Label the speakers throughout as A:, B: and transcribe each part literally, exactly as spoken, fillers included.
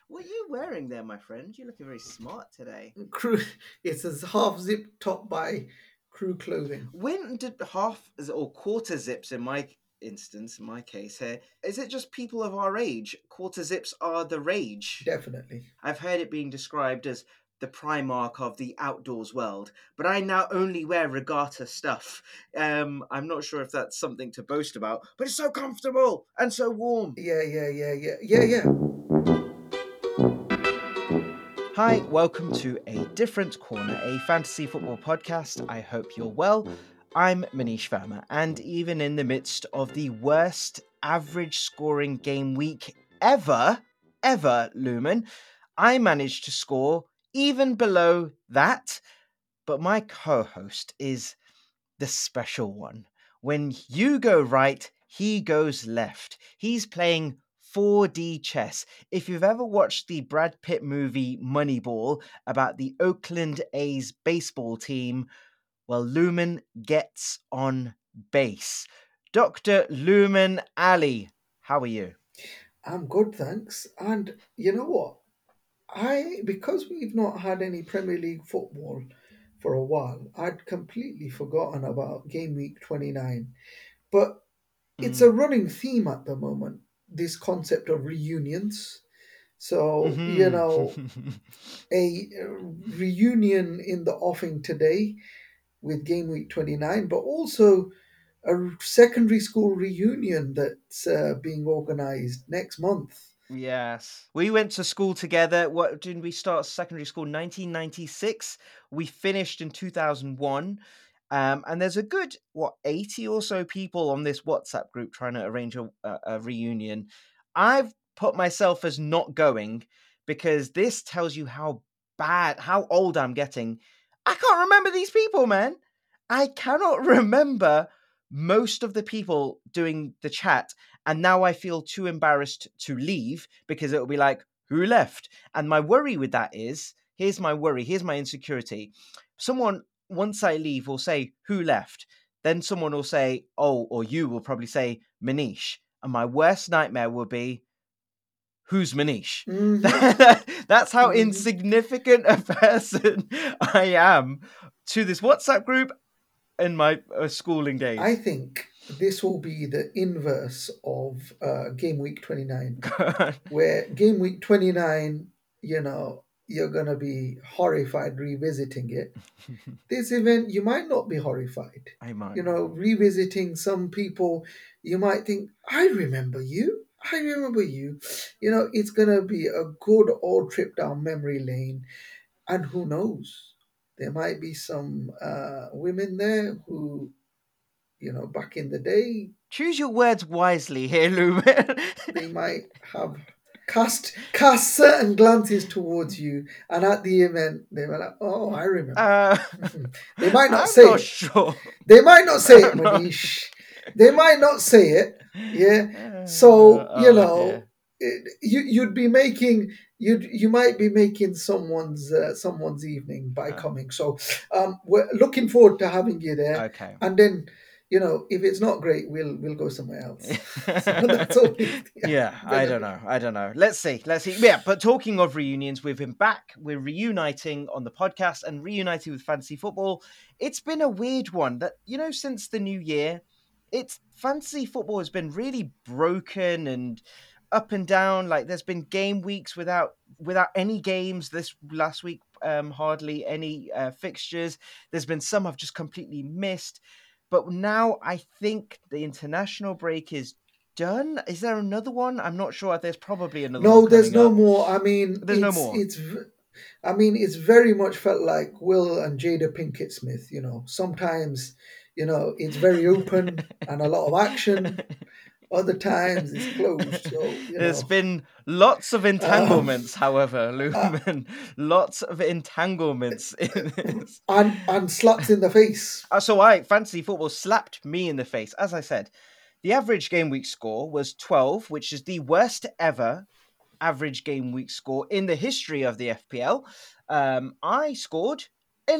A: What are you wearing there, my friend? You're looking very smart today.
B: Crew, it's a half zip top by Crew Clothing.
A: When did half or quarter zips in my instance, in my case here, is it just people of our age? Quarter zips are the rage.
B: Definitely.
A: I've heard it being described as the Primark of the outdoors world, but I now only wear regatta stuff. Um, I'm not sure if that's something to boast about, but it's so comfortable and so warm.
B: Yeah, yeah, yeah, yeah, yeah, yeah.
A: Hi, welcome to A Different Corner, a fantasy football podcast. I hope you're well. I'm Manish Verma, and even in the midst of the worst average scoring game week ever, ever, Lumen, I managed to score even below that. But my co host is the special one. When you go right, he goes left. He's playing four D chess. If you've ever watched the Brad Pitt movie Moneyball about the Oakland A's baseball team, well, Lumen gets on base. Doctor Lumen Ali, how are you?
B: I'm good, thanks. And you know what? I because we've not had any Premier League football for a while, I'd completely forgotten about game week twenty-nine. But it's a
A: Mm.
B: running theme at the moment, this concept of reunions. So, you know,
A: Mm-hmm.
B: a uh, reunion in the offing today with game week twenty-nine, but also a secondary school reunion that's uh, being organized next month.
A: Yes. We went to school together. What did we start secondary school? nineteen ninety-six. We finished in two thousand one. Um, and there's a good, what, eighty or so people on this WhatsApp group trying to arrange a, a, a reunion. I've put myself as not going because this tells you how bad, how old I'm getting. I can't remember these people, man. I cannot remember most of the people doing the chat. And now I feel too embarrassed to leave because it'll be like, who left? And my worry with that is here's my worry, here's my insecurity. Someone, once I leave, will say, who left? Then someone will say, oh, or you will probably say, Manish. And my worst nightmare will be, who's Manish?
B: Hmm.
A: That's how
B: Hmm.
A: insignificant a person I am to this WhatsApp group in my uh, schooling
B: I
A: days.
B: think this will be the inverse of uh, game week twenty-nine, where game week twenty-nine, you know, you're going to be horrified revisiting it. This event, you might not be horrified.
A: I might
B: You
A: not.
B: know, revisiting some people, you might think, I remember you. I remember you. You know, it's going to be a good old trip down memory lane. And who knows? There might be some uh, women there who, you know, back in the day,
A: Choose your words wisely here, Lumen.
B: they might have cast cast certain glances towards you, and at the event, they were like, "Oh, I remember."
A: uh,
B: They might not
A: I'm
B: say
A: not
B: it.
A: sure.
B: They might not say it,
A: I'm not
B: Manish. They might not say it. Yeah.
A: Uh,
B: So you
A: oh
B: know,
A: dear.
B: it, you you'd be making you you might be making someone's uh, someone's evening by
A: Uh,
B: coming. So um, we're looking forward to having you there,
A: okay.
B: and then. You know, if it's not great, we'll we'll go somewhere else. So that's all it's yeah,
A: Yeah, I
B: gonna
A: don't
B: be.
A: know. I don't know. Let's see. Let's see. Yeah, but talking of reunions, we've been back. We're reuniting on the podcast and reuniting with fantasy football. It's been a weird one that, you know, since the new year, it's fantasy football has been really broken and up and down. Like there's been game weeks without without any games. This last week, um, hardly any uh, fixtures. There's been some I've just completely missed. But now I think the international break is done. Is there another one? I'm not sure. There's probably another one
B: No, there's
A: coming
B: no
A: up.
B: more. I mean,
A: There's no
B: it's
A: more.
B: it's. v- I mean, it's very much felt like Will and Jada Pinkett Smith. You know, sometimes, you know, it's very open and a lot of action. Other times it's closed. So you
A: There's
B: know,
A: been lots of
B: um,
A: entanglements, however,
B: uh,
A: Lumen. Lots of entanglements in this.
B: and and slaps in the face.
A: Uh, So I fantasy football slapped me in the face. As I said, the average game week score was twelve, which is the worst ever average game week score in the history of the F P L. Um, I scored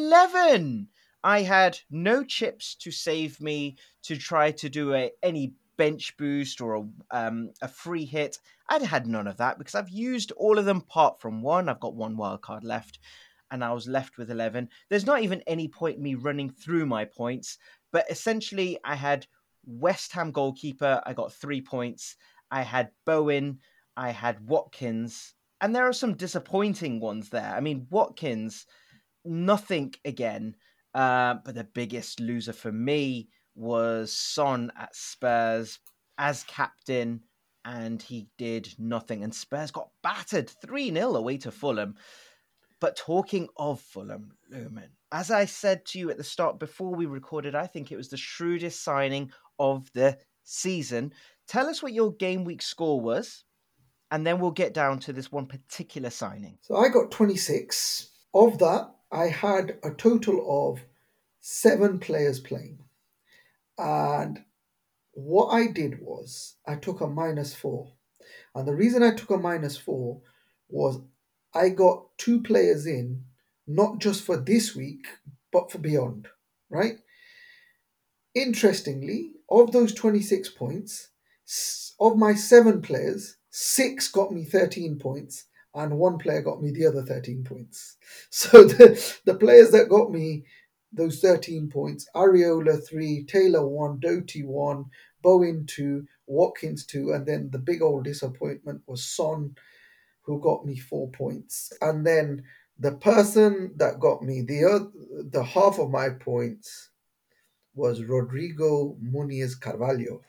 A: eleven. I had no chips to save me to try to do a, any bench boost or a, um, a free hit. I'd had none of that because I've used all of them apart from one. I've got one wild card left and I was left with eleven. There's not even any point me running through my points, but essentially I had West Ham goalkeeper, I got three points. I had Bowen, I had Watkins, and there are some disappointing ones there. I mean, Watkins, nothing again. Uh, but the biggest loser for me was Son at Spurs as captain, and he did nothing. And Spurs got battered three nil away to Fulham. But talking of Fulham, Lumen, as I said to you at the start before we recorded, I think it was the shrewdest signing of the season. Tell us what your game week score was, and then we'll get down to this one particular signing.
B: So I got twenty-six. Of that, I had a total of seven players playing. And what I did was I took a minus four. And the reason I took a minus four was I got two players in, not just for this week, but for beyond, right? Interestingly, of those twenty-six points, of my seven players, six got me thirteen points, and one player got me the other thirteen points. So the, the players that got me those thirteen points, Areola three, Taylor one, Doty one, Bowen two, Watkins two, and then the big old disappointment was Son, who got me four points. And then the person that got me the other, the half of my points was Rodrigo Muniz Carvalho.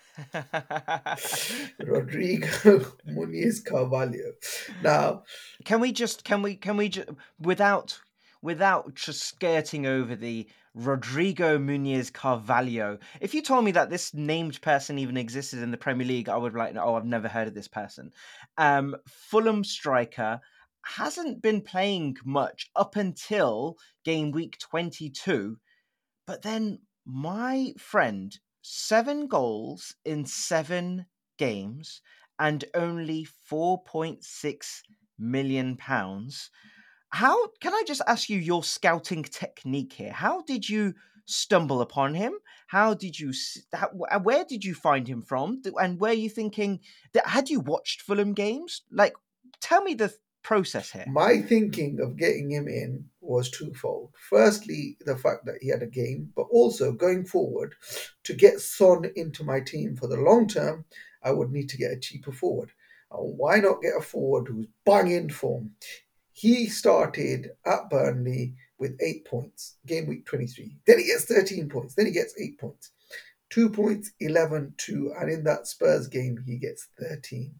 B: Rodrigo Muniz Carvalho. Now,
A: can we just can we can we just without without just skirting over the Rodrigo Muniz Carvalho? If you told me that this named person even existed in the Premier League, I would be like, oh, I've never heard of this person. Um, Fulham striker hasn't been playing much up until game week twenty-two, but then my friend, seven goals in seven games and only four point six million pounds. How can I just ask you your scouting technique here? How did you stumble upon him? How did you? How, where did you find him from? And were you thinking that had you watched Fulham games? Like, tell me the process here.
B: My thinking of getting him in was twofold. Firstly, the fact that he had a game, but also going forward, to get Son into my team for the long term, I would need to get a cheaper forward. And why not get a forward who's bang in form? He started at Burnley with eight points, game week twenty-three. Then he gets thirteen points. Then he gets eight points. Two points, eleven, two. And in that Spurs game, he gets thirteen.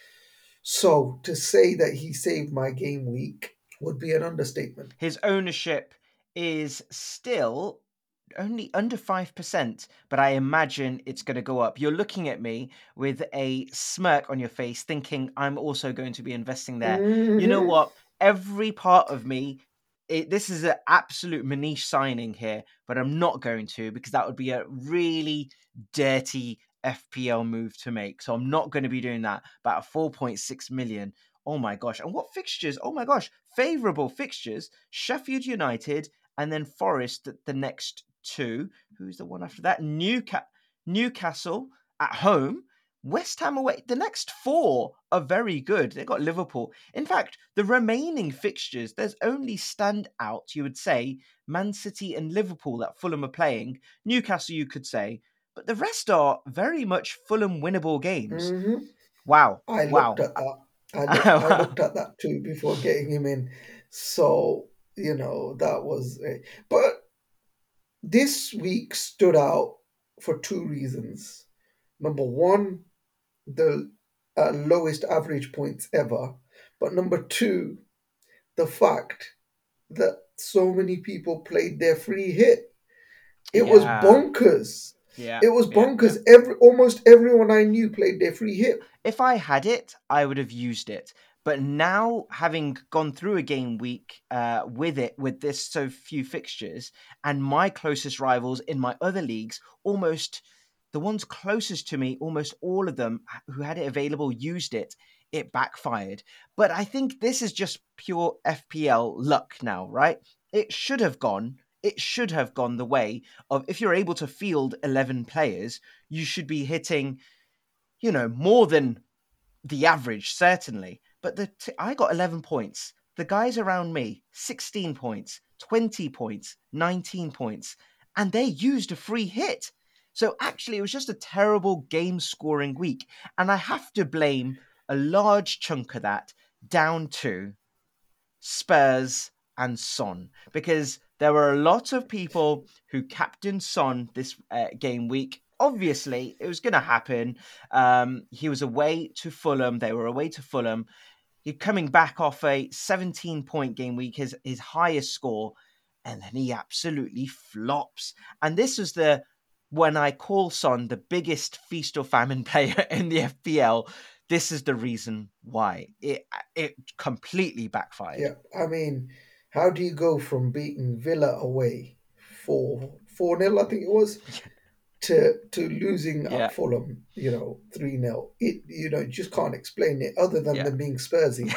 B: So to say that he saved my game week would be an understatement.
A: His ownership is still only under five percent, but I imagine it's going to go up. You're looking at me with a smirk on your face thinking I'm also going to be investing there. Mm-hmm. You know what? Every part of me, it, this is an absolute Manish signing here, but I'm not going to because that would be a really dirty F P L move to make. So I'm not going to be doing that. But at four point six million, oh my gosh. And what fixtures? Oh my gosh. Favourable fixtures. Sheffield United and then Forest the next two. Who's the one after that? Newca- Newcastle at home. West Ham away. The next four are very good. They've got Liverpool. In fact, the remaining fixtures, there's only stand out, you would say, Man City and Liverpool that Fulham are playing. Newcastle, you could say. But the rest are very much Fulham winnable games.
B: Mm-hmm.
A: Wow.
B: I
A: wow.
B: looked at that. I, look, I looked at that too before getting him in. So, you know, that was... A, but this week stood out for two reasons. Number one, the uh, lowest average points ever. But number two, the fact that so many people played their free hit. It yeah. was bonkers.
A: Yeah,
B: it was bonkers.
A: Yeah, yeah.
B: Every almost everyone I knew played their free hit.
A: If I had it, I would have used it. But now, having gone through a game week uh, with it, with this so few fixtures, and my closest rivals in my other leagues, almost the ones closest to me, almost all of them who had it available used it. It backfired. But I think this is just pure F P L luck now, right? It should have gone. It should have gone the way of if you're able to field eleven players, you should be hitting you know, more than the average, certainly. But the t- I got eleven points. The guys around me, sixteen points, twenty points, nineteen points, and they used a free hit. So actually, it was just a terrible game scoring week. And I have to blame a large chunk of that down to Spurs and Son, because there were a lot of people who captained Son this uh, game week. Obviously, it was going to happen. Um, he was away to Fulham. They were away to Fulham. He's coming back off a seventeen point game week, his, his highest score, and then he absolutely flops. And this was the when I call Son the biggest feast or famine player in the F P L. This is the reason why it it completely backfired.
B: Yeah, I mean, how do you go from beating Villa away four four nil, I think it was, to to losing
A: Yeah,
B: at Fulham, you know, three nil? It you know, you just can't explain it other than
A: yeah.
B: them being Spursy.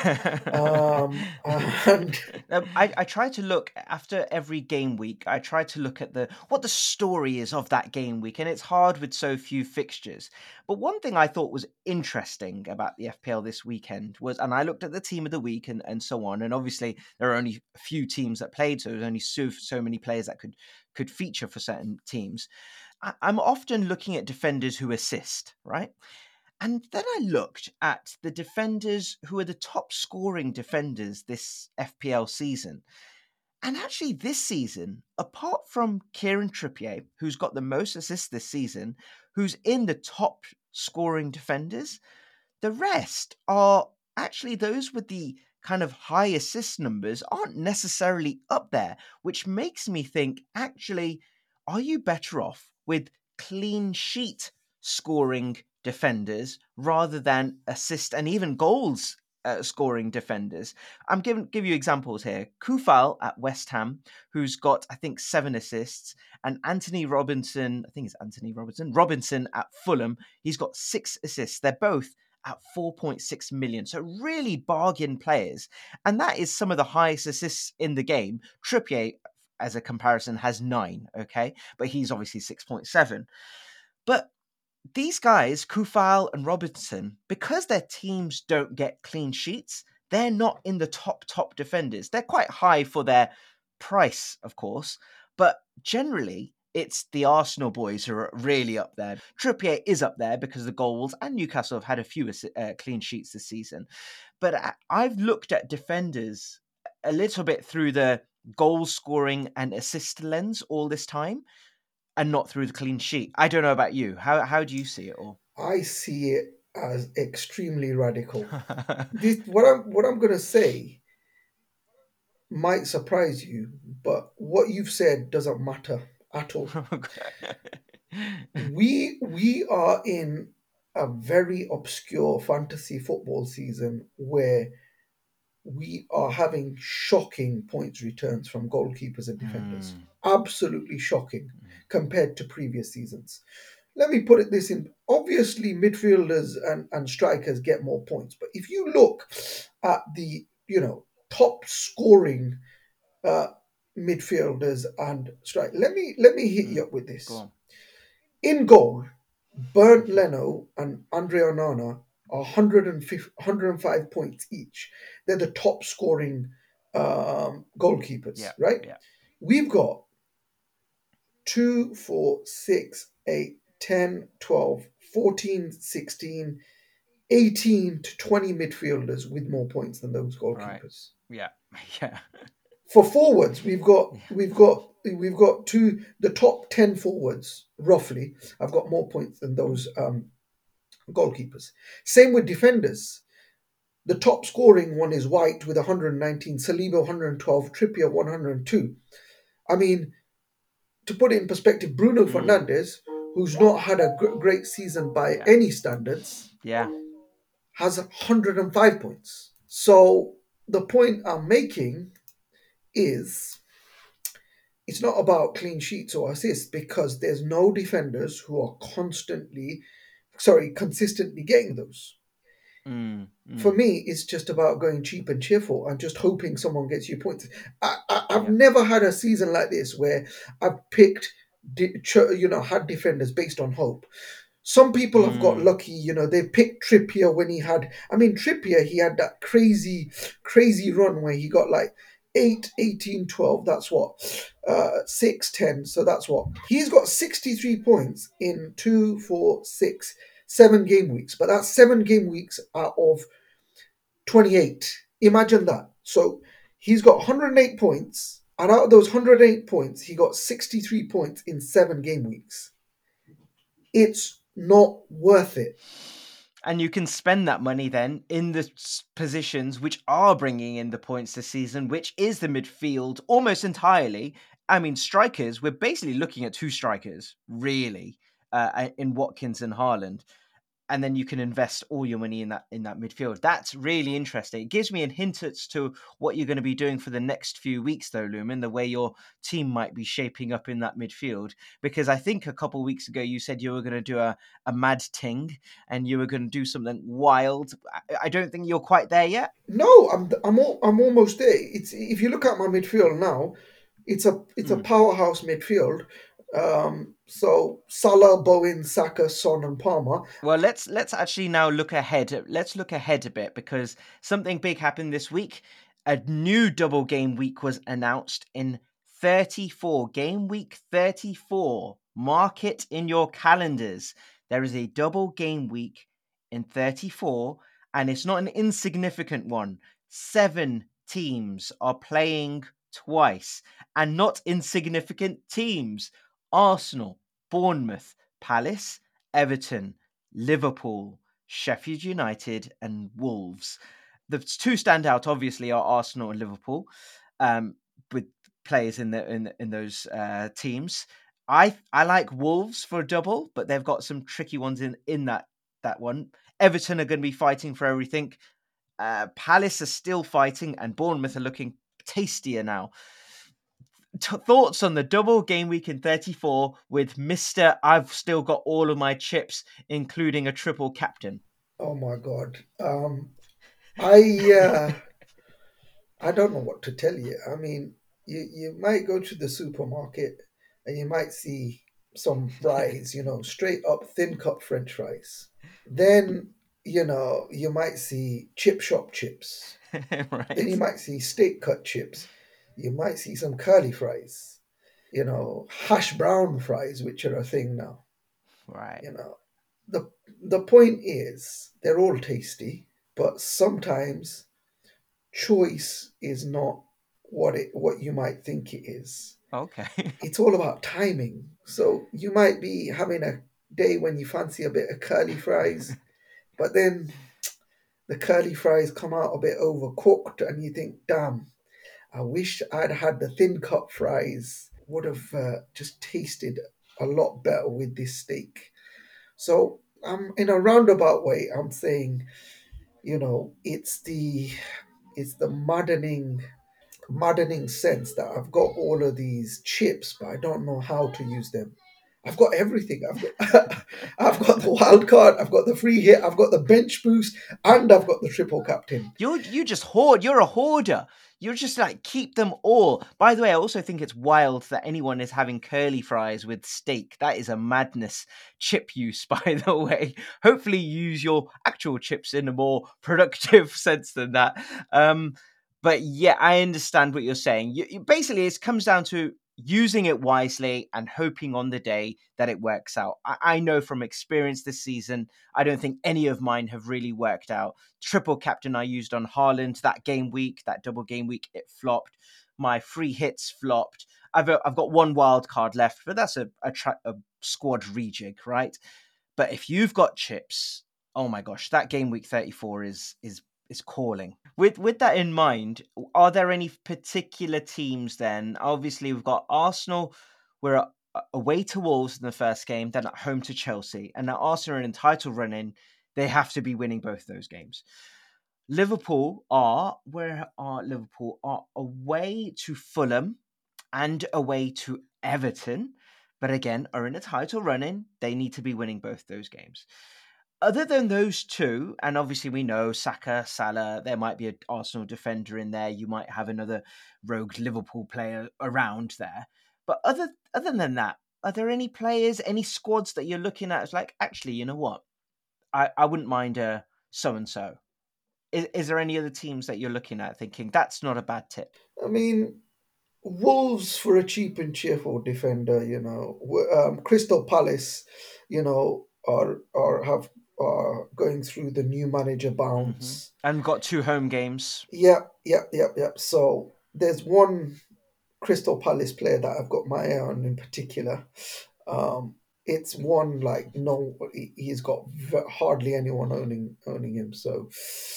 B: Um, and
A: Um, I, I try to look after every game week. I try to look at the what the story is of that game week, and it's hard with so few fixtures. But one thing I thought was interesting about the F P L this weekend was, and I looked at the team of the week and, and so on, and obviously there are only a few teams that played, so there's only so so many players that could could feature for certain teams. I, I'm often looking at defenders who assist, right? And then I looked at the defenders who are the top scoring defenders this F P L season. And actually, this season, apart from Kieran Trippier, who's got the most assists this season, who's in the top scoring defenders, the rest are actually those with the kind of high assist numbers aren't necessarily up there, which makes me think actually, are you better off with clean sheet scoring defenders rather than assist and even goals uh, scoring defenders? I'm giving give you examples here. Kufal at West Ham, who's got I think seven assists, and Anthony Robinson, I think it's Anthony Robinson, Robinson at Fulham, he's got six assists. They're both at four point six million. So really bargain players. And that is some of the highest assists in the game. Trippier, as a comparison, has nine, okay? But he's obviously six point seven. But these guys, Kufal and Robinson, because their teams don't get clean sheets, they're not in the top, top defenders. They're quite high for their price, of course, but generally it's the Arsenal boys who are really up there. Trippier is up there because of the goals, and Newcastle have had a few uh, clean sheets this season. But I- I've looked at defenders a little bit through the goal scoring and assist lens all this time, and not through the clean sheet. I don't know about you. How how do you see it all?
B: I see it as extremely radical. This what I'm what I'm gonna say might surprise you, but what you've said doesn't matter at all. We we are in a very obscure fantasy football season where we are having shocking points returns from goalkeepers and defenders.
A: Mm,
B: Absolutely shocking compared to previous seasons. Let me put it this in. Obviously, midfielders and, and strikers get more points, but if you look at the you know top scoring uh, midfielders and strike, let me let me hit
A: mm.
B: you up with
A: Go
B: this.
A: on.
B: In goal, Bernd Leno and Andre Onana are one hundred five, one hundred five points each. They're the top scoring um, goalkeepers,
A: Yeah,
B: right?
A: yeah.
B: We've got two, four, six, eight, ten, twelve, fourteen, sixteen, eighteen to twenty midfielders with more points than those
A: Right.
B: goalkeepers.
A: Yeah. Yeah.
B: For forwards, we've got
A: Yeah.
B: we've got we've got two the top ten forwards roughly. I've got more points than those um, goalkeepers. Same with defenders. The top scoring one is White with one hundred nineteen, Saliba one hundred twelve, Trippier one hundred two. I mean, to put it in perspective, Bruno
A: Mm,
B: Fernandes, who's not had a gr- great season by
A: yeah.
B: any standards,
A: Yeah.
B: has one hundred five points. So the point I'm making is it's not about clean sheets or assists because there's no defenders who are constantly, sorry, consistently getting those.
A: Mm,
B: For
A: mm,
B: me, it's just about going cheap and cheerful and just hoping someone gets you points. I, I, I've
A: yeah.
B: never had a season like this where I've picked, de- ch- you know, had defenders based on hope. Some people have got
A: Mm.
B: lucky, you know, they picked Trippier when he had, I mean, Trippier, he had that crazy, crazy run where he got like eight, eighteen, twelve. That's what? Uh, six, ten. So that's what? He's got sixty-three points in two, four, six, seven game weeks. But that's seven game weeks out of twenty-eight. Imagine that. So he's got one hundred eight points. And out of those one hundred eight points, he got sixty-three points in seven game weeks. It's not worth it.
A: And you can spend that money then in the positions which are bringing in the points this season, which is the midfield almost entirely. I mean, strikers, we're basically looking at two strikers, really, uh, in Watkins and Haaland. And then you can invest all your money in that in that midfield. That's really interesting. It gives me a hint as to what you're going to be doing for the next few weeks, though, Lumen, the way your team might be shaping up in that midfield. Because I think a couple of weeks ago you said you were going to do a, a mad ting and you were going to do something wild. I, I don't think you're quite there yet.
B: No, I'm I'm al- I'm almost there. It's if you look at my midfield now, it's a it's a
A: Mm.
B: powerhouse midfield. Um, so Salah, Bowen, Saka, Son, and Palmer.
A: Well, let's let's actually now look ahead. Let's look ahead a bit because something big happened this week. A new double game week was announced in thirty-four. Game week thirty-four. Mark it in your calendars. There is a double game week in thirty-four, and it's not an insignificant one. Seven teams are playing twice, and not insignificant teams. Arsenal, Bournemouth, Palace, Everton, Liverpool, Sheffield United, and Wolves. The two standout, obviously, are Arsenal and Liverpool, um, with players in the in in those uh, teams. I I like Wolves for a double, but they've got some tricky ones in in that that one. Everton are going to be fighting for everything. Uh, Palace are still fighting, and Bournemouth are looking tastier now. T- thoughts on the double game week in thirty-four with Mister I've still got all of my chips, including a triple captain.
B: Oh my God. Um, I uh, I don't know what to tell you. I mean, you you might go to the supermarket and you might see some fries, you know, straight up thin cut French fries. Then you know you might see chip shop chips. Then you
A: Right.
B: might see steak cut chips. You might see some curly fries. You know, hash brown fries, which are a thing now.
A: Right.
B: You know, the the point is they're all tasty, but sometimes choice is not what it what you might think it is.
A: Okay.
B: It's all about timing. So you might be having a day when you fancy a bit of curly fries, but then the curly fries come out a bit overcooked, and you think, "Damn, I wish I'd had the thin cut fries. Would have uh, just tasted a lot better with this steak." So, um, in a roundabout way, I'm saying, you know, it's the it's the maddening maddening sense that I've got all of these chips, but I don't know how to use them. I've got everything. I've got I've got the wild card, I've got the free hit, I've got the bench boost, and I've got the triple captain.
A: You you just hoard. You're a hoarder. You're just like keep them all. By the way, I also think it's wild that anyone is having curly fries with steak. That is a madness. Chip use, by the way. Hopefully, use your actual chips in a more productive sense than that. Um, but yeah, I understand what you're saying. You, you, basically, it comes down to using it wisely and hoping on the day that it works out. I, I know from experience this season, I don't think any of mine have really worked out. Triple captain I used on Haaland that game week, that double game week, it flopped. My free hits flopped. I've uh, I've got one wild card left, but that's a a, tra- a squad rejig, right? But if you've got chips, oh my gosh, that game week thirty-four is is is calling. With with that in mind, are there any particular teams then? Obviously, we've got Arsenal. We're a- away to Wolves in the first game, then at home to Chelsea, and now Arsenal are in title running. They have to be winning both those games. Liverpool are where are Liverpool are away to Fulham and away to Everton, but again are in a title running. They need to be winning both those games. Other than those two, and obviously we know Saka, Salah, there might be an Arsenal defender in there. You might have another rogue Liverpool player around there. But other other than that, are there any players, any squads that you're looking at? It's like, actually, you know what? I, I wouldn't mind a so and so. Is, is there any other teams that you're looking at thinking that's not a bad tip?
B: I mean, Wolves for a cheap and cheerful defender, you know. W- Um, Crystal Palace, you know, are are have are going through the new manager
A: hmm
B: bounce.
A: And got two home games.
B: Yep, yep, yep, yep. So there's one Crystal Palace player that I've got my eye on in particular. Um, it's one like no, he- he's got v- hardly anyone owning owning him. So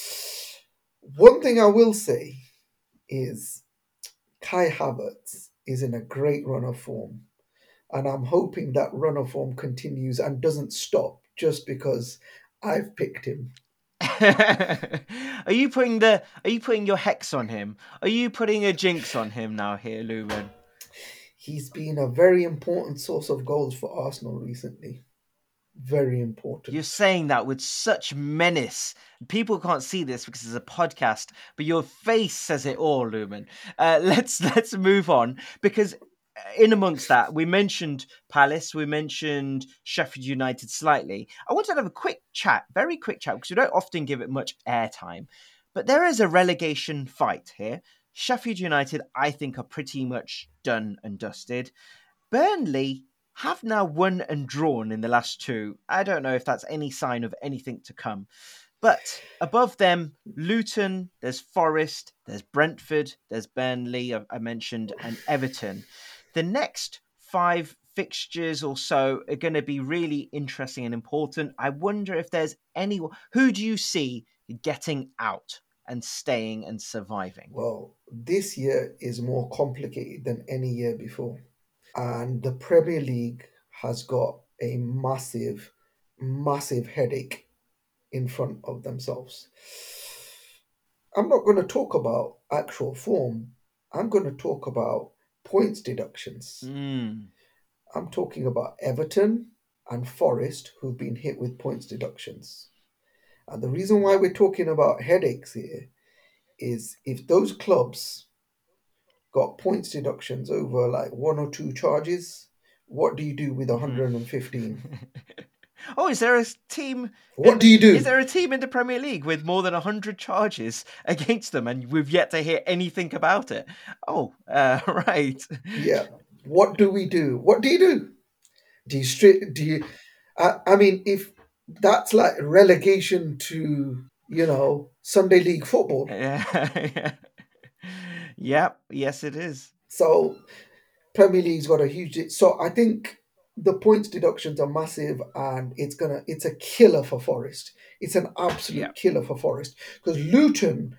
B: one thing I will say is Kai Havertz is in a great run of form, and I'm hoping that run of form continues and doesn't stop just because I've picked him.
A: Are you putting the are you putting your hex on him? Are you putting a jinx on him now here, Lumen?
B: He's been a very important source of goals for Arsenal recently. Very
A: You're
B: important.
A: saying that with such menace. People can't see this because it's a podcast, but your face says it all, Lumen. Uh, let's let's move on because uh, in amongst that, we mentioned Palace, we mentioned Sheffield United slightly. I wanted to have a quick chat, very quick chat, because we don't often give it much airtime. But there is a relegation fight here. Sheffield United, I think, are pretty much done and dusted. Burnley have now won and drawn in the last two. I don't know if that's any sign of anything to come. But above them, Luton, there's Forest, there's Brentford, there's Burnley, I I mentioned, and Everton. The next five fixtures or so are going to be really interesting and important. I wonder if there's anyone. Who do you see getting out and staying and surviving?
B: Well, this year is more complicated than any year before. And the Premier League has got a massive, massive headache in front of themselves. I'm not going to talk about actual form. I'm going to talk about points deductions.
A: Hmm.
B: I'm talking about Everton and Forest, who've been hit with points deductions. And the reason why
A: Yep.
B: we're talking about headaches here is if those clubs got points deductions over like one or two charges, what do you do with
A: Mhm.
B: one hundred fifteen?
A: Oh, is there a team
B: What do
A: in
B: you
A: is
B: do?
A: there a team in the Premier League with more than one hundred charges against them and we've yet to hear anything about it? Oh, uh, right.
B: Yeah. What do we do? What do you do? Do you straight? Do you? I, I mean, if that's like relegation to you know Sunday League football,
A: Yeah. Yep, yes it is.
B: so Premier League's got a huge. So I think the points deductions are massive, and it's gonna. It's a killer for Forest. It's an
A: Yeah.
B: absolute killer for Forest because Luton.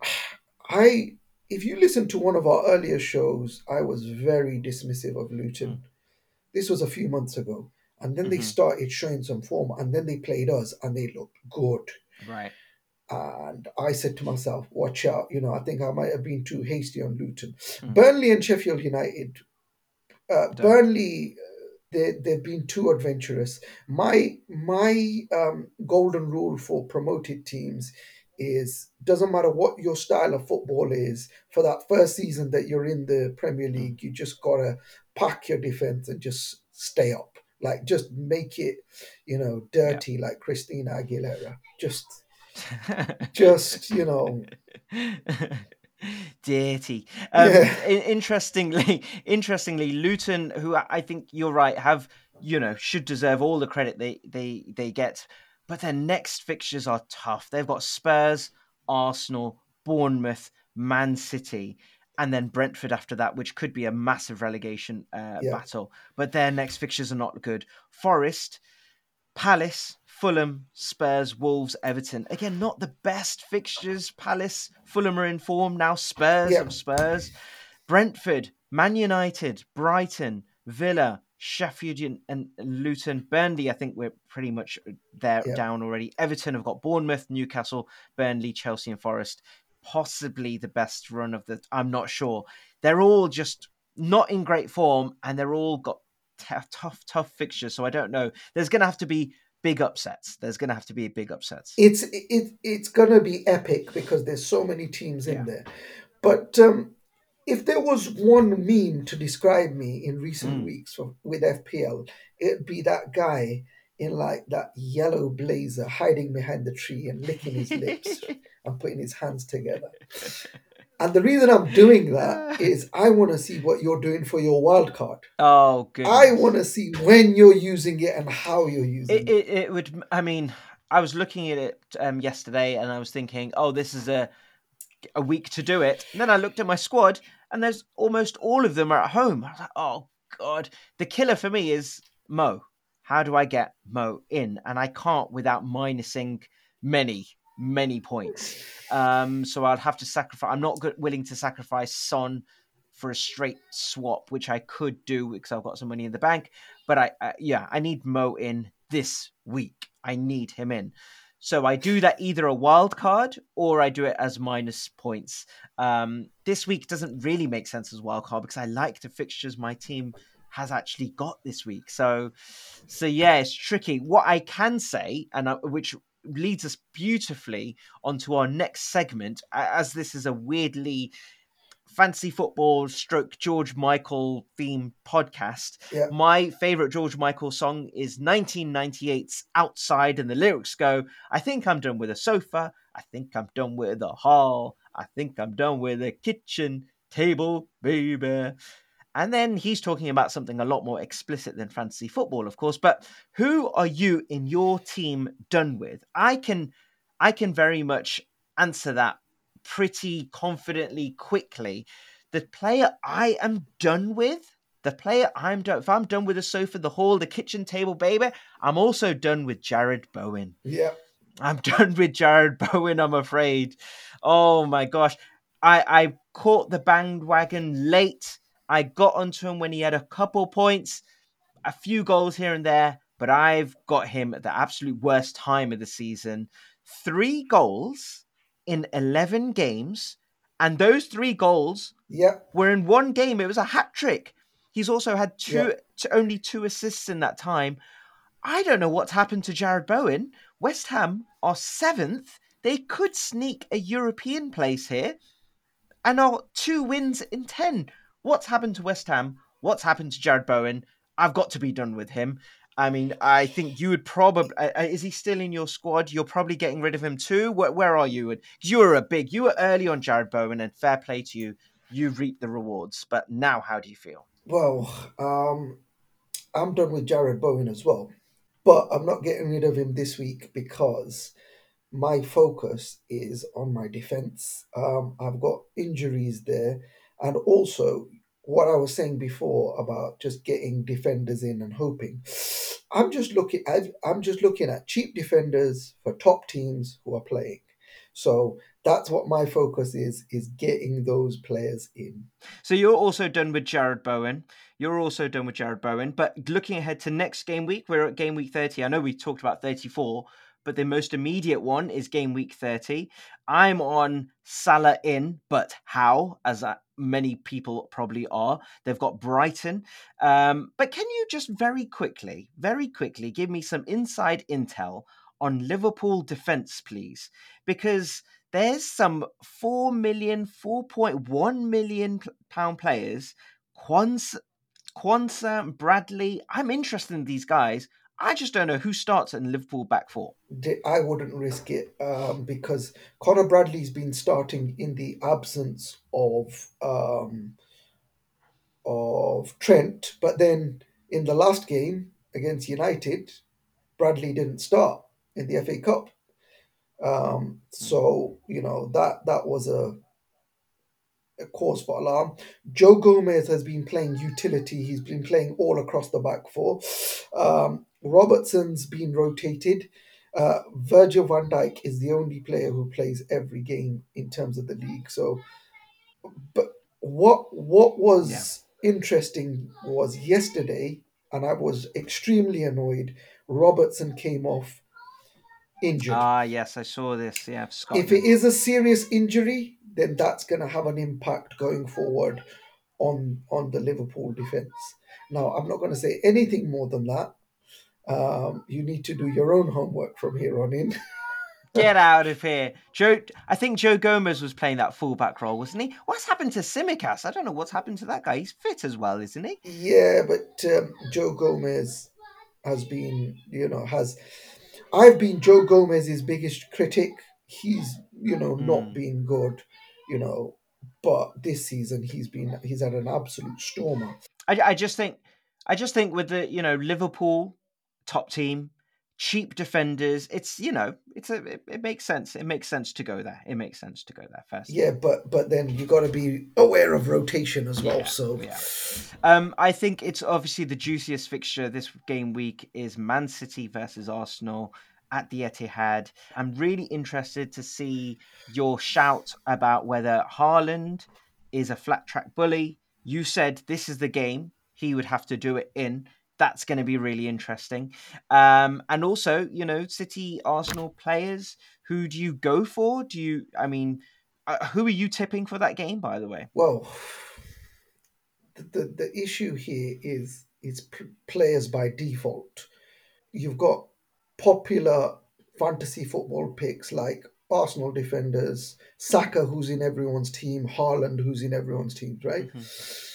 B: I if you listen to one of our earlier shows, I was very dismissive of
A: Mm.
B: Luton. This was a few months ago. And then they
A: hmm
B: started showing some form, and then they played us, and they looked good.
A: Right.
B: And I said to myself, watch out. You know, I think I might have been too hasty on Luton.
A: Mm.
B: Burnley and Sheffield United. Uh,
A: Done.
B: Burnley, uh, they, they've been too adventurous. My, my um, golden rule for promoted teams is doesn't matter what your style of football is for that first season that you're in the Premier
A: Mm.
B: League, you just gotta pack your defense and just stay up. Like just make it, you know,
A: Yeah.
B: dirty like Christina Aguilera. Just just, you know,
A: Dirty. Um,
B: yeah,
A: in- interestingly, interestingly, Luton, who I I think you're right, have you know should deserve all the credit they they they get, but their next fixtures are tough. They've got Spurs, Arsenal, Bournemouth, Man City, and then Brentford after that, which could be a massive relegation uh,
B: yeah,
A: battle. But their next fixtures are not good. Forest, Palace, Fulham, Spurs, Wolves, Everton. Again, not the best fixtures. Palace, Fulham are in form now. Spurs
B: yeah,
A: of Spurs. Brentford, Man United, Brighton, Villa, Sheffield Un- and Luton. Burnley, I think we're pretty much there
B: yeah.
A: down already. Everton have got Bournemouth, Newcastle, Burnley, Chelsea, and Forest. Possibly the best run of the. I'm not sure. They're all just not in great form, and they're all got t- tough, tough fixtures. So I don't know. There's going to have to be big upsets. There's going to have to be big upsets.
B: It's it it's gonna be epic because there's so many teams in
A: Yeah.
B: there. But um, If there was one meme to describe me in recent
A: Mm.
B: weeks for, with F P L, it'd be that guy in like that yellow blazer hiding behind the tree and licking his lips and putting his hands together. And the reason I'm doing that is I want to see what you're doing for your wild card.
A: Oh
B: I want
A: goodness.
B: to see when you're using it and how you're
A: It,
B: using it.
A: it it would. I mean, I was looking at it um, yesterday, and I was thinking, oh, this is a a week to do it. And then I looked at my squad, and there's almost all of them are at home. I was like, oh god, the killer for me is Mo. How do I get Mo in? And I can't without minusing many many points. Um, so I'd have to sacrifice. I'm not good, willing to sacrifice Son for a straight swap, which I could do because I've got some money in the bank. But I, I yeah, I need Mo in this week. I need him in. So I do that either a wild card or I do it as minus points. Um, this week doesn't really make sense as wild card because I like the fixtures my team has actually got this week. So, so yeah, it's tricky. What I can say, and I, which leads us beautifully onto our next segment, as this is a weirdly fancy football stroke George Michael theme podcast.
B: Yeah.
A: My favorite George Michael song is nineteen ninety-eight's Outside, and the lyrics go, I think I'm done with a sofa. I think I'm done with the hall. I think I'm done with the kitchen table, baby. And then he's talking about something a lot more explicit than fantasy football, of course. But who are you in your team done with? I can I can very much answer that pretty confidently, quickly. The player I am done with, the player I'm done, if I'm done with the sofa, the hall, the kitchen table, baby, I'm also done with Jared Bowen.
B: Yeah.
A: I'm done with Jared Bowen, I'm afraid. Oh my gosh. I, I caught the bandwagon late. I got onto him when he had a couple points, a few goals here and there, but I've got him at the absolute worst time of the season. Three goals in eleven games, and those three goals
B: Yeah.
A: were in one game. It was a hat trick. He's also had
B: Yeah.
A: two, only two assists in that time. I don't know what's happened to Jared Bowen. West Ham are seventh. They could sneak a European place here and are two wins in ten. What's happened to West Ham? What's happened to Jared Bowen? I've got to be done with him. I mean, I think you would probably. Uh, uh, is he still in your squad? You're probably getting rid of him too. Where, where are you? Because you were a big. You were early on Jared Bowen, and fair play to you. You reaped the rewards. But now, how do you feel?
B: Well, um, I'm done with Jared Bowen as well. But I'm not getting rid of him this week because my focus is on my defense. Um, I've got injuries there, and also what I was saying before about just getting defenders in and hoping. I'm just looking. I've, I'm just looking at cheap defenders for top teams who are playing. So that's what my focus is: is getting those players in.
A: So you're also done with Jared Bowen. You're also done with Jared Bowen. But looking ahead to next game week, we're at game week thirty. I know we talked about thirty-four, but the most immediate one is game week thirty. I'm on Salah in, but how? As uh, many people probably are. They've got Brighton. Um, but can you just very quickly, very quickly give me some inside intel on Liverpool defense, please? Because there's some four million, four point one million pound players. Quans, Quansah, Bradley. I'm interested in these guys. I just don't know who starts in Liverpool back four.
B: Di- I wouldn't risk it um, because Conor Bradley's been starting in the absence of um, of Trent, but then in the last game against United, Bradley didn't start in the F A Cup. Um, so you know that that was a, a cause for alarm. Joe Gomez has been playing utility. He's been playing all across the back four. Um, Robertson's been rotated. Uh, Virgil van Dijk is the only player who plays every game in terms of the league. So, but what what
A: Yeah.
B: was interesting was yesterday, and I was extremely annoyed. Robertson came off injured.
A: Ah, yes, I saw this. Yeah,
B: If it
A: Scotland.
B: is a serious injury, then that's going to have an impact going forward on on the Liverpool defense. Now, I'm not going to say anything more than that. Um, you need to do your own homework from here on in.
A: Get out of here. Joe, I think Joe Gomez was playing that fullback role, wasn't he? What's happened to Simicast? I don't know what's happened to that guy. He's fit as well, isn't he?
B: Yeah, but um, Joe Gomez has been, you know, has I've been Joe Gomez's biggest critic. He's, you know, not
A: Mm.
B: been good, you know, but this season he's been he's had an absolute stormer.
A: I, I just think, I just think with the, you know, Liverpool top team, cheap defenders, it's, you know, it's a, it, it makes sense. It makes sense to go there. It makes sense to go there
B: Yeah,
A: firstly.
B: but but then you got to be aware of rotation as well.
A: Yeah,
B: So
A: yeah. Um, I think it's obviously the juiciest fixture this game week is Man City versus Arsenal at the Etihad. I'm really interested to see your shout about whether Haaland is a flat track bully. You said this is the game he would have to do it in. That's going to be really interesting. Um, and also, you know, City Arsenal players, who do you go for? Do you, I mean, uh, who are you tipping for that game, by the way?
B: well, the the, the issue here is it's p- players by default. You've got popular fantasy football picks like Arsenal defenders, Saka, who's in everyone's team, Haaland, who's in everyone's team, right?
A: Hmm.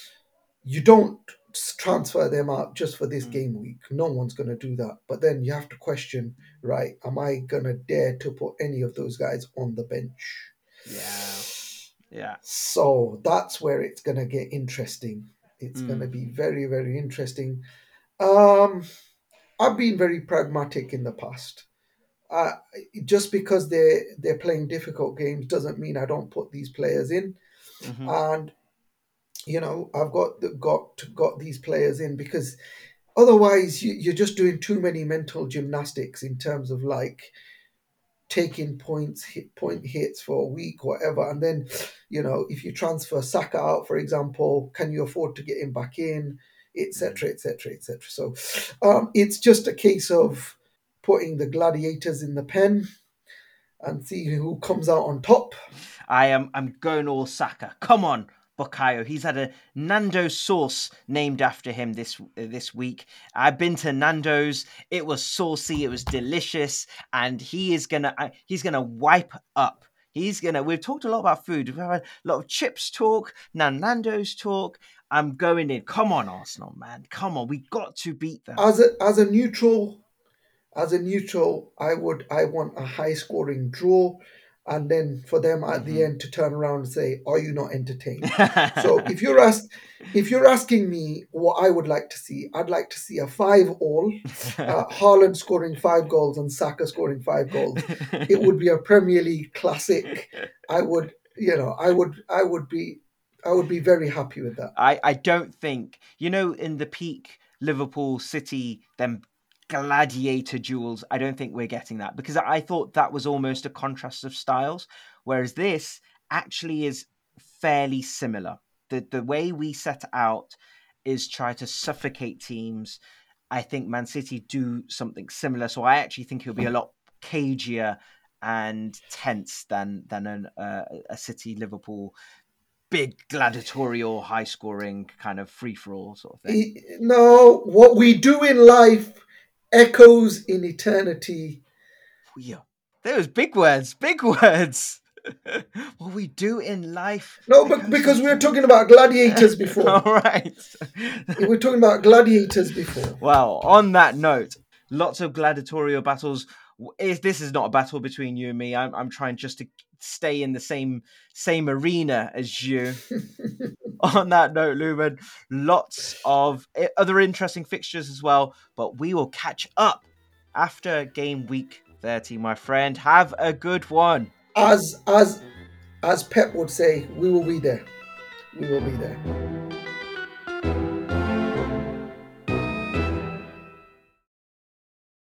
B: You don't transfer them out just for this
A: Mm.
B: game week. No one's going to do that. But then you have to question, right? Am I going to dare to put any of those guys on the bench?
A: Yeah. Yeah.
B: So that's where it's going to get interesting. It's going to
A: Mm.
B: be very, very interesting. Um, I've been very pragmatic in the past. Uh, just because they're they're playing difficult games doesn't mean I don't put these players in.
A: Hmm.
B: And you know, I've got got got these players in because otherwise you, you're just doing too many mental gymnastics in terms of like taking points hit point hits for a week whatever, and then you know if you transfer Saka out for example, can you afford to get him back in,
A: Mm.
B: etc etc etc. So um, it's just a case of putting the gladiators in the pen and see who comes out on top.
A: I am. I'm going all Saka. Come on, Bukayo. He's had a Nando's sauce named after him this this week. I've been to Nando's. It was saucy. It was delicious, and he is gonna. uh, He's gonna wipe up. He's gonna. We've talked a lot about food. We've had a lot of chips talk. Now Nando's talk. I'm going in. Come on, Arsenal, man. Come on. We got to beat them.
B: As a as a neutral, as a neutral, I would I want a high scoring draw, and then for them at the
A: Hmm.
B: end to turn around and say, "Are you not entertained?" So if you're asked, if you're asking me what I would like to see, I'd like to see a five all, uh, Haaland scoring five goals and Saka scoring five goals. It would be a Premier League classic. I would, you know, I would I would be I would be very happy with that.
A: I, I don't think, you know, in the peak Liverpool City, them gladiator duels, I don't think we're getting that because I thought that was almost a contrast of styles, whereas this actually is fairly similar. The, the way we set out is try to suffocate teams. I think Man City do something similar. So I actually think it'll be a lot cagier and tense than than an, uh, a City Liverpool big gladiatorial, high scoring kind of free for all sort of thing.
B: E- No, what we do in life echoes in eternity.
A: Yeah, those big words, big words. What we do in life
B: No, but
A: echoes in
B: because we were talking
A: eternity.
B: about gladiators before.
A: All right.
B: We were talking about gladiators before.
A: Well, on that note, lots of gladiatorial battles. Is this is not a battle between you and me? I'm I'm trying just to stay in the same same arena as you. On that note, Lumen, lots of other interesting fixtures as well, but we will catch up after game week thirty, my friend. Have a good one.
B: As as as Pep would say, we will be there. We will be there.